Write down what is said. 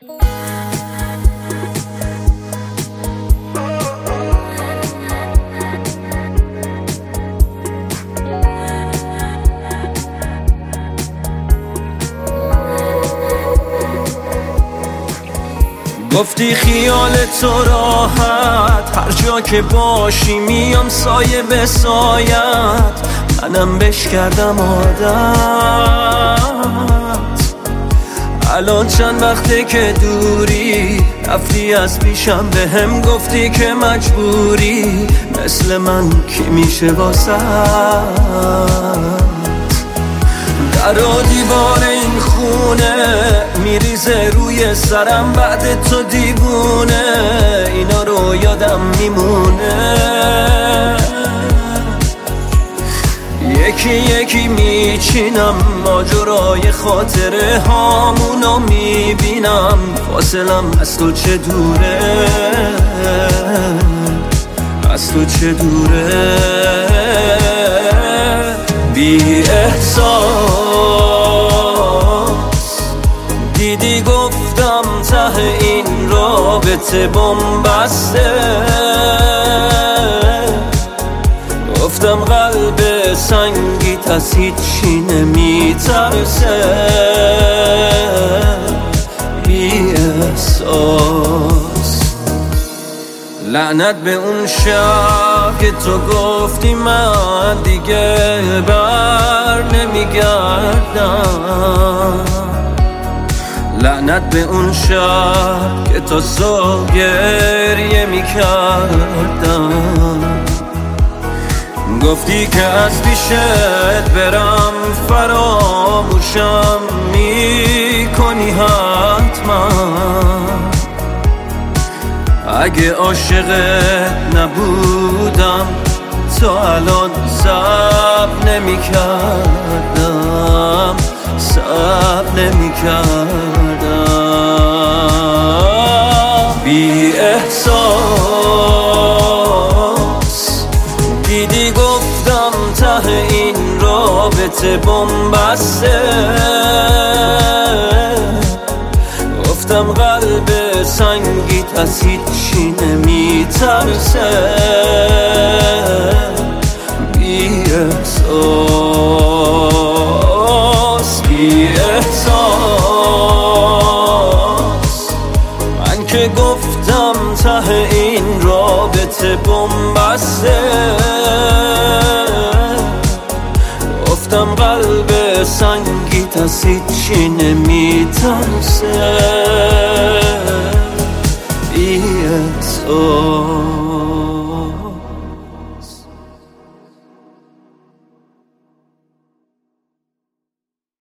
گفتی خیال تو راحت، هر جا که باشی میام سایه به سایت، منم بش کردم عادت. الان چند وقته که دوری، رفتی از پیشم به هم گفتی که مجبوری، مثل من کی میشه واسه در و دیوار این خونه میریزه روی سرم، بعد تو دیوونه اینا رو یادم میمونه. یکی یکی میچینم ماجرای خاطره هامونو میبینم، فاصلم از تو چه دوره، از تو چه دوره. بی احساس دیدی گفتم ته این رابطه بن‌بسته، گفتم قلب سنگیت از هیچی نمیترسه. بی احساس لعنت به اون شب که تو گفتی من دیگه بر نمیگردم، لعنت به اون شب که تا صبح گریه میکردم. گفتی که از پیشت برم فراموشم میکنی حتما، اگه عاشقت نبودم تو الان صبر نمی‌کردم، صبر نمی‌کردم. بی احساس دیدی گفتم ته این رابطه بن‌بسته، گفتم قلب سنگیت از هیچی نمیترسه. بی احساس بی احساس من که گفتم ته این رابطه بن‌بسته، گفتم قلب سنگیت از هیچی نمیترسه. بی احساس